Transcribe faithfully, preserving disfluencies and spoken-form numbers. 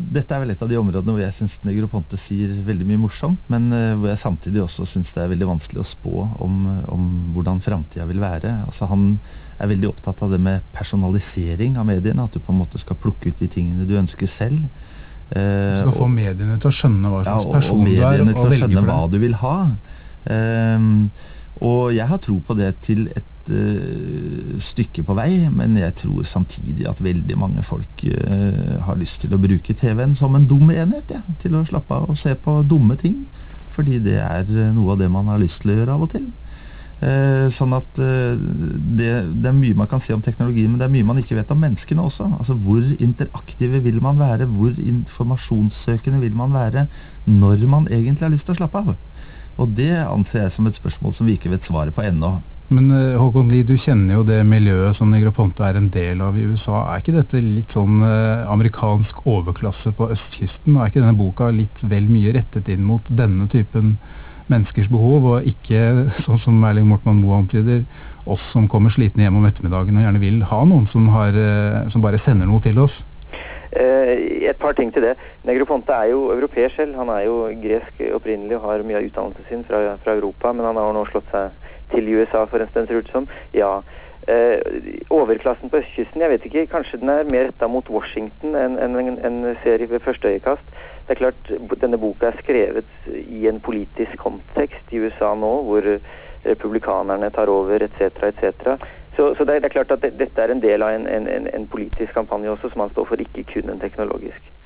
dette er vel et av de områdene hvor jeg synes Negroponte sier veldig mye morsomt, men uh, hvor jeg samtidig også synes det er veldig vanskelig å spå om, om hvordan fremtiden vil være. Altså han er veldig opptatt av det med personalisering av mediene, at du på en måte skal plukke ut de tingene du ønsker selv. Uh, du skal og, få mediene til å skjønne hva slags ja, person du er, og, og mediene til å skjønne hva du vil ha. Uh, og jeg har tro på det til et Uh, stykke på vei, men jeg tror samtidig at veldig mange folk uh, har lyst til å bruke T V-en som en dum enhet, ja, til å slappe av og se på dumme ting, fordi det er uh, noe av det man har lyst til å gjøre av og til. Uh, sånn at uh, det, det er mye man kan si om teknologien, men det er mye man ikke vet om menneskene også. Altså hvor interaktive vil man være, hvor informasjonssøkende vil man være når man egentlig har lyst til å slappe av. Og det anser jeg som et spørsmål som vi ikke vet svaret på ennå. Men Håkon Lie, du kjenner jo det miljøet som Negroponte er en del av i U S A. Er ikke dette litt sånn eh, amerikansk overklasse på østkysten? Og er ikke denne boka litt vel mye rettet inn mot denne typen menneskers behov, og ikke, sånn som Erling Mortmann Moe antyder, oss som kommer slitne hjem om ettermiddagen og gjerne vil ha noen som, har, eh, som bare sender noe til oss? Uh, et par ting til det. Negroponte er jo europeer selv. Han er jo gresk opprinnelig og har mye av utdannelsen sin fra, fra Europa, men han har nå slått seg til U S A for en stund, ser ut som. Ja. Eh, overklassen på østkysten, jeg vet ikke, kanskje den er mer rettet mot Washington enn en, en, en serie ved første øyekast. Det er klart, denne boka er skrevet i en politisk kontekst i U S A nå, hvor republikanerne tar over, et cetera, et cetera. Så, så det, er, det er klart at det, dette er en del av en, en, en politisk kampanje også, som man står for, ikke kun en teknologisk.